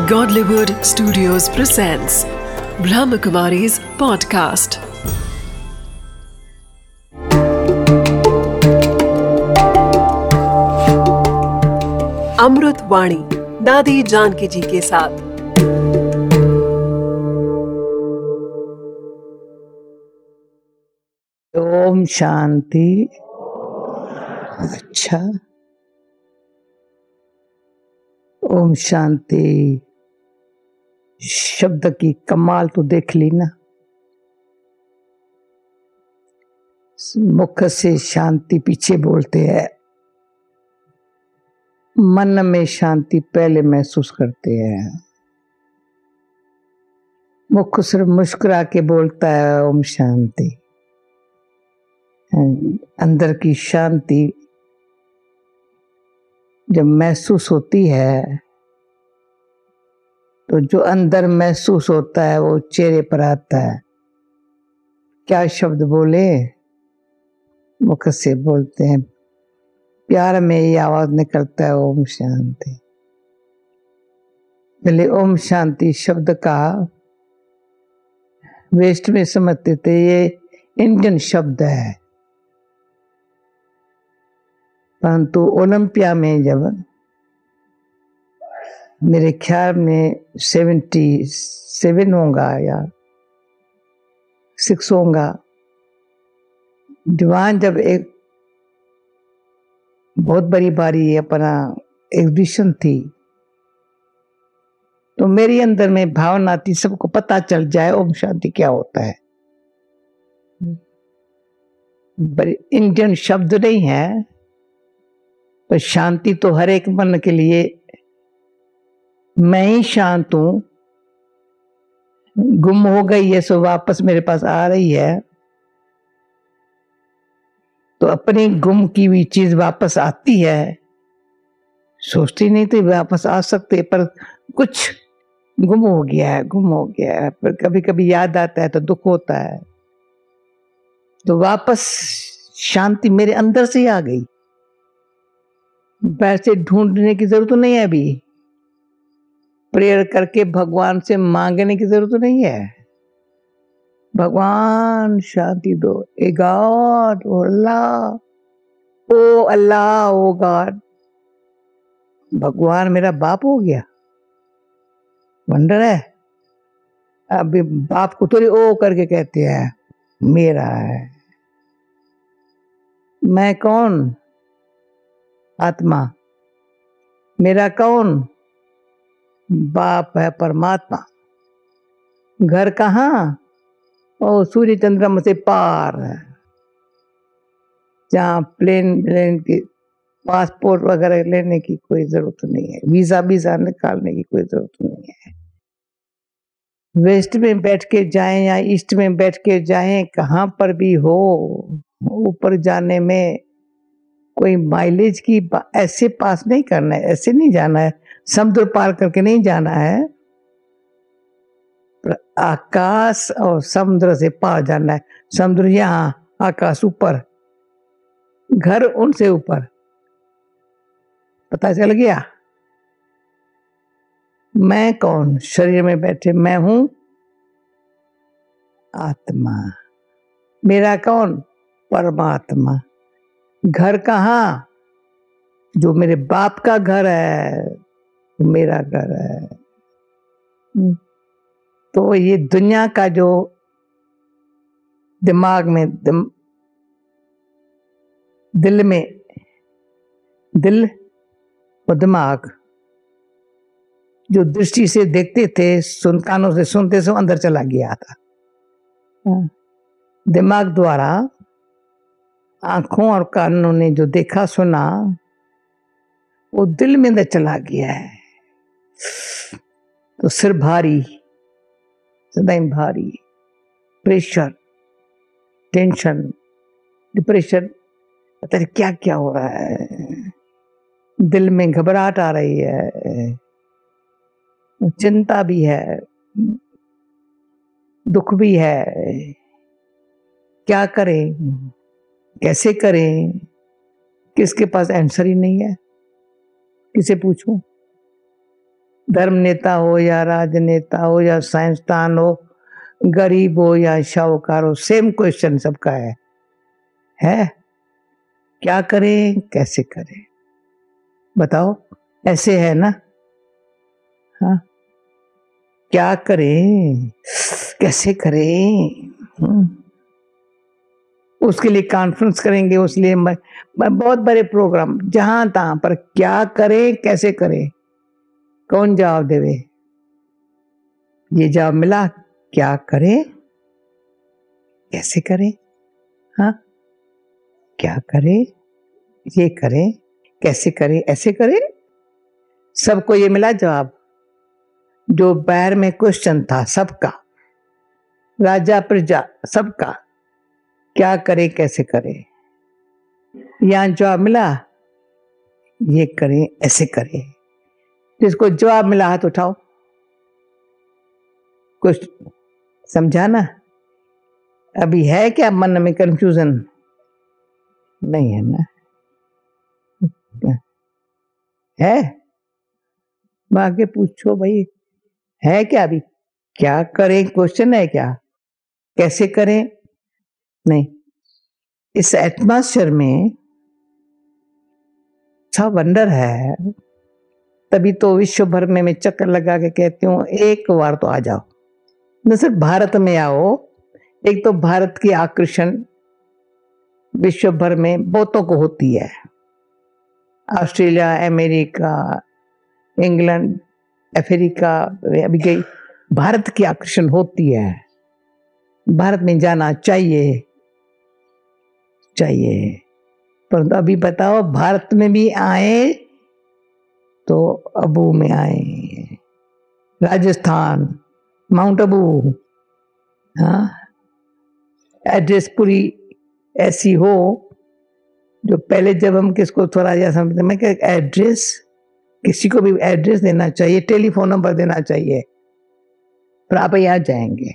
Godlywood Studios presents Brahmakumari's podcast. अमृत वाणी दादी जानकी जी के साथ। ओम शांति। अच्छा, ओम शांति शब्द की कमाल तो देख ली ना। मुख से शांति पीछे बोलते हैं, मन में शांति पहले महसूस करते हैं। मुख सिर्फ मुस्कुरा के बोलता है ओम शांति। अंदर की शांति जब महसूस होती है तो जो अंदर महसूस होता है वो चेहरे पर आता है। क्या शब्द बोले? मुख से बोलते हैं, प्यार में ये आवाज निकलता है ओम शांति। पहले ओम शांति शब्द का वेस्ट में समझते थे ये इंडियन शब्द है, परंतु ओलंपिया में जब मेरे ख्याल में 77 होगा या 6 होगा, दीवान जब एक बहुत बड़ी बारी अपना एग्जीबिशन थी तो मेरे अंदर में भावना थी सबको पता चल जाए ओम शांति क्या होता है। इंडियन शब्द नहीं है, पर शांति तो हर एक मन के लिए। मैं ही शांत हूं, गुम हो गई है सो वापस मेरे पास आ रही है, तो अपनी गुम की हुई चीज वापस आती है। सोचती नहीं थी वापस आ सकते, पर कुछ गुम हो गया है। पर कभी कभी याद आता है तो दुख होता है, तो वापस शांति मेरे अंदर से ही आ गई। वैसे ढूंढने की जरूरत नहीं है, अभी प्रेयर करके भगवान से मांगने की जरूरत नहीं है। भगवान शांति दो, a god, O Allah, O God. भगवान मेरा बाप हो गया, वंडर है। अभी बाप को थोड़ी ओ करके कहते हैं मेरा है। मैं कौन? आत्मा। मेरा कौन? बाप है परमात्मा। घर कहाँ? ओ सूर्य चंद्रमा से पार है, जहाँ प्लेन की पासपोर्ट वगैरह लेने की कोई जरूरत नहीं है, वीजा निकालने की कोई जरूरत नहीं है। वेस्ट में बैठ के जाएं या ईस्ट में बैठ के जाएं, कहाँ पर भी हो, ऊपर जाने में कोई माइलेज की ऐसे पास नहीं करना है, ऐसे नहीं जाना है, समुद्र पार करके नहीं जाना है, आकाश और समुद्र से पार जाना है। समुद्र यहाँ, आकाश ऊपर, घर उनसे ऊपर। पता चल गया? मैं कौन? शरीर में बैठे मैं हूं आत्मा। मेरा कौन? परमात्मा। घर कहाँ? जो मेरे बाप का घर है मेरा घर है। तो ये दुनिया का जो दिमाग में दिल और दिमाग जो दृष्टि से देखते थे, कानों से सुनते सो अंदर चला गया था। दिमाग द्वारा आंखों और कानों ने जो देखा सुना वो दिल में अंदर चला गया है। तो सिर भारी, सदैव भारी, प्रेशर, टेंशन, डिप्रेशन, पता नहीं क्या क्या हो रहा है। दिल में घबराहट आ रही है, चिंता भी है, दुख भी है। क्या करें, कैसे करें, किसके पास आंसर ही नहीं है, किसे पूछूं? धर्म नेता हो या राजनेता हो या साइंसदान हो, गरीब हो या शाहूकार हो, सेम क्वेश्चन सबका है? क्या करें, कैसे करें? बताओ, ऐसे है ना? हाँ, क्या करें, कैसे करें? उसके लिए कॉन्फ्रेंस करेंगे, उसलिए बहुत बड़े प्रोग्राम, जहां तहां पर क्या करें, कैसे करें, कौन जवाब देवे? ये जवाब मिला, क्या करें, कैसे करें? हाँ, क्या करें, ये करें, कैसे करें, ऐसे करें। सबको ये मिला जवाब। जो पैर में क्वेश्चन था सबका, राजा प्रजा सबका, क्या करें, कैसे करें, यहां जवाब मिला, ये करें, ऐसे करें। जिसको जवाब मिला हाथ उठाओ। कुछ समझा ना? अभी है क्या मन में कंफ्यूजन? नहीं है ना? है? आगे पूछो भाई, है क्या? अभी क्या करें क्वेश्चन है क्या? कैसे करें नहीं। इस एटमॉस्फेयर में अच्छा वंडर है, तभी तो विश्व भर में मैं चक्कर लगा के कहती हूँ एक बार तो आ जाओ, न सिर्फ भारत में आओ। एक तो भारत की आकर्षण विश्व भर में बहुतों को होती है, ऑस्ट्रेलिया, अमेरिका, इंग्लैंड, अफ्रीका, अभी गई, भारत की आकर्षण होती है। भारत में जाना चाहिए, पर अभी बताओ, भारत में भी आए तो अबू में आए, राजस्थान, माउंट अबू। हाँ, एड्रेस पूरी ऐसी हो जो पहले जब हम किसको थोड़ा या समझते, मैं क्या एड्रेस, किसी को भी एड्रेस देना चाहिए, टेलीफोन नंबर देना चाहिए, पर आप यहाँ जाएंगे।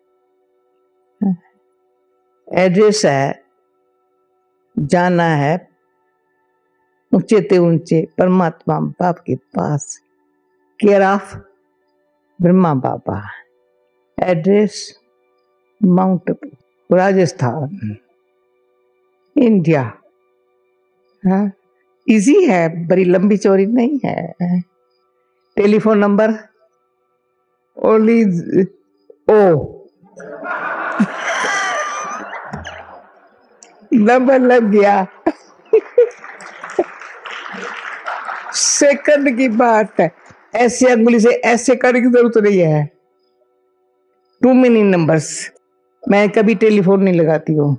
एड्रेस है, जाना है ऊंचे ते ऊंचे परमात्मा बाप के पास, care of Brahma Baba. Address Mount Abu, Rajasthan, India. हाँ, इजी है, बड़ी लंबी चौड़ी नहीं है। Telephone number only O number लग गया। सेकंड की बात है, ऐसे अंगुली से ऐसे करने की जरूरत नहीं है। 2 मिनी नंबर्स। मैं कभी टेलीफोन नहीं लगाती हूँ,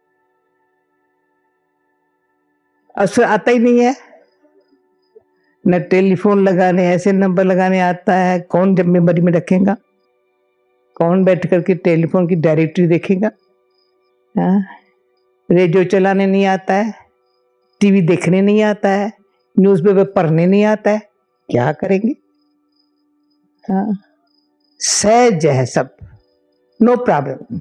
असर आता ही नहीं है। न टेलीफोन लगाने, ऐसे नंबर लगाने आता है। कौन जब मेमोरी में रखेगा? कौन बैठ करके टेलीफोन की डायरेक्टरी देखेगा? हाँ? रेडियो चलाने नहीं आता है, टीवी देखने नहीं आता है, न्यूज़पेपर पढ़ने नहीं आता है, क्या करेंगे? हाँ, सहज है सब, नो प्रॉब्लम।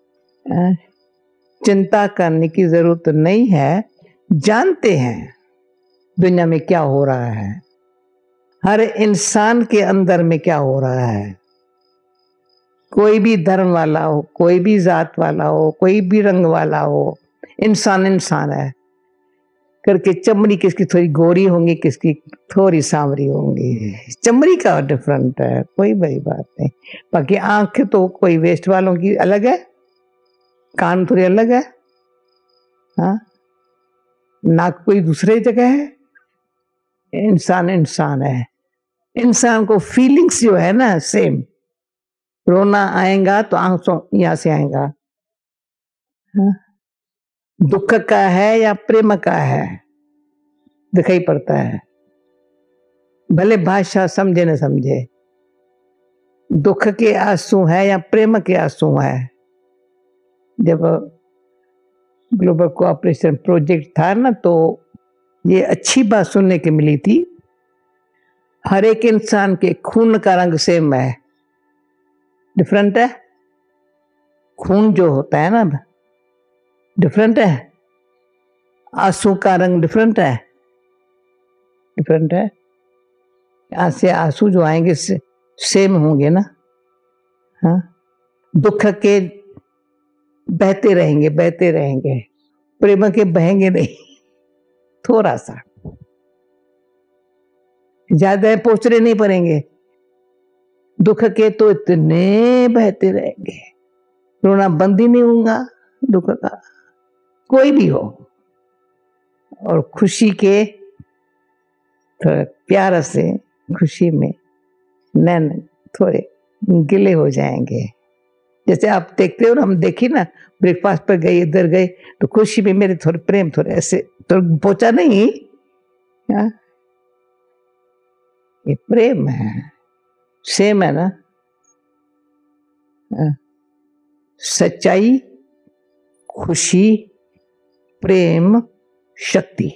चिंता करने की जरूरत नहीं है। जानते हैं दुनिया में क्या हो रहा है, हर इंसान के अंदर में क्या हो रहा है। कोई भी धर्म वाला हो, कोई भी जात वाला हो, कोई भी रंग वाला हो, इंसान इंसान है। करके चमड़ी किसकी थोड़ी गोरी होंगी, किसकी थोड़ी सांवरी होंगी, चमड़ी का डिफरेंट है, कोई बड़ी बात नहीं। बाकी आंख तो कोई वेस्ट वालों की अलग है, कान थोड़ी अलग है, हाँ, नाक कोई दूसरे जगह है। इंसान इंसान है। इंसान को फीलिंग्स जो है ना सेम, रोना आएगा तो आंसू यहां से आएगा, हाँ? दुख का है या प्रेम का है दिखाई पड़ता है, भले भाषा समझे न समझे। दुख के आंसू है या प्रेम के आंसू है। जब ग्लोबल कोऑपरेशन प्रोजेक्ट था ना, तो ये अच्छी बात सुनने की मिली थी, हर एक इंसान के खून का रंग सेम है, डिफरेंट है। खून जो होता है ना डिफरेंट है, आंसू का रंग डिफरेंट है, डिफरेंट है। यहाँ से आंसू जो आएंगे सेम होंगे ना। हाँ, दुख के बहते रहेंगे, बहते रहेंगे, प्रेम के बहेंगे नहीं, थोड़ा सा, ज्यादा पोचरे नहीं पड़ेंगे। दुख के तो इतने बहते रहेंगे, रोना बंद ही नहीं होगा दुख का, कोई भी हो। और खुशी के थोड़ा प्यार से खुशी में नैन थोड़े गिले हो जाएंगे। जैसे आप देखते हो ना, हम देखी ना, ब्रेकफास्ट पर गए, इधर गए, तो खुशी में मेरे थोड़े प्रेम थोड़े ऐसे तो पहुंचा नहीं। हाँ? ये प्रेम है, सेम है ना। हाँ? सच्चाई, खुशी, प्रेम, शक्ति।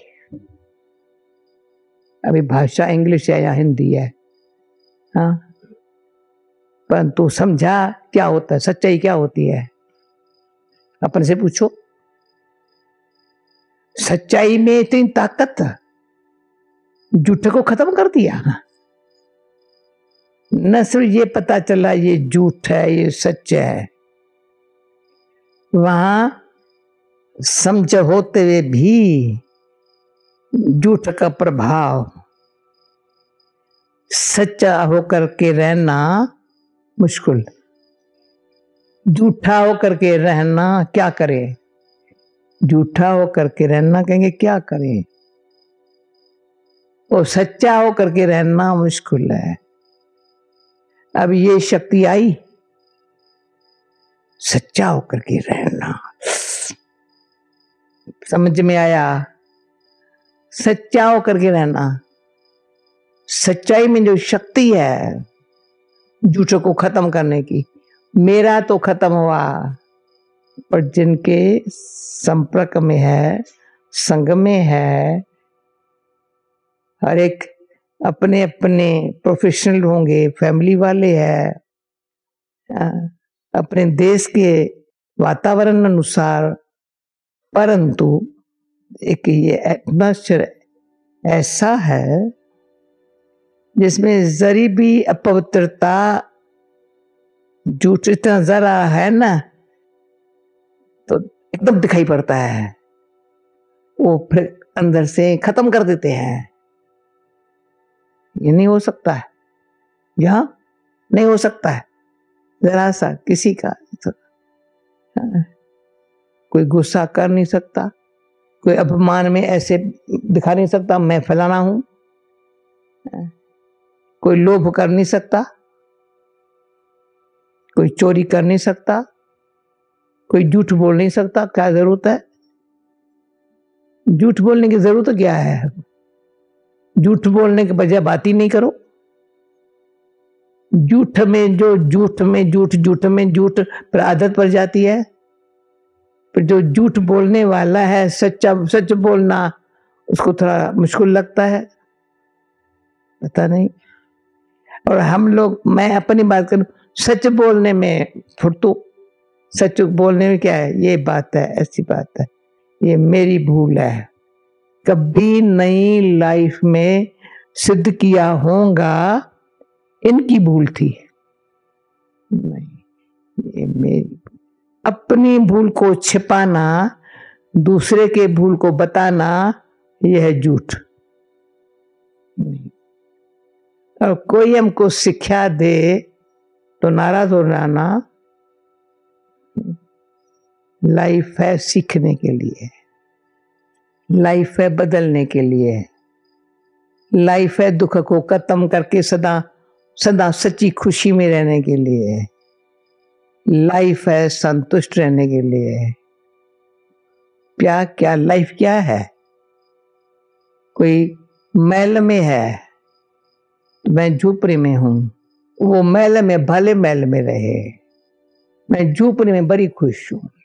अभी भाषा इंग्लिश है या हिंदी है, हाँ, परंतु समझा क्या होता है, सच्चाई क्या होती है, अपन से पूछो। सच्चाई में इतनी ताकत, झूठ को खत्म कर दिया। न सिर्फ ये पता चला ये झूठ है, ये सच है, वहां समझ होते हुए भी झूठ का प्रभाव, सच्चा होकर के रहना मुश्किल। झूठा होकर के रहना क्या करें, झूठा होकर के रहना कहेंगे क्या करें, और सच्चा होकर के रहना मुश्किल है। अब ये शक्ति आई, सच्चा होकर के रहना, समझ में आया, सच्चा होकर के रहना। सच्चाई में जो शक्ति है झूठों को खत्म करने की, मेरा तो खत्म हुआ, पर जिनके संपर्क में है, संग में है, हर एक अपने अपने प्रोफेशनल होंगे, फैमिली वाले हैं, अपने देश के वातावरण अनुसार, परंतु एक ये एटमॉस्फेयर ऐसा है जिसमें जरी भी अपवित्रता, झूठ इतना जरा है ना, तो एकदम दिखाई पड़ता है, वो फिर अंदर से खत्म कर देते हैं। ये नहीं हो सकता है, यहां नहीं हो सकता है, जरा सा किसी का कोई गुस्सा कर नहीं सकता, कोई अपमान में ऐसे दिखा नहीं सकता मैं फलाना हूं, कोई लोभ कर नहीं सकता, कोई चोरी कर नहीं सकता, कोई झूठ बोल नहीं सकता। क्या जरूरत है झूठ बोलने की, जरूरत क्या है, झूठ बोलने के बजाय बात ही नहीं करो। झूठ में जो झूठ में झूठ, झूठ में झूठ पर आदत पड़ जाती है, पर जो झूठ बोलने वाला है, सच्चा सच बोलना उसको थोड़ा मुश्किल लगता है, पता नहीं। और हम लोग, मैं अपनी बात करूं, सच बोलने में फुर्तू, सच बोलने में क्या है, ये बात है, ऐसी बात है, ये मेरी भूल है, कभी नई लाइफ में सिद्ध किया होगा इनकी भूल थी, नहीं, ये मेरी। अपनी भूल को छिपाना, दूसरे के भूल को बताना, यह है झूठ। और कोई हमको शिक्षा दे तो नाराज हो जाना। लाइफ है सीखने के लिए, लाइफ है बदलने के लिए, लाइफ है दुख को खत्म करके सदा सदा सच्ची खुशी में रहने के लिए, लाइफ है संतुष्ट रहने के लिए। क्या लाइफ क्या है, कोई महल में है, मैं झोपड़ी में हूं, वो महल में भले महल में रहे, मैं झोपड़ी में बड़ी खुश हूं।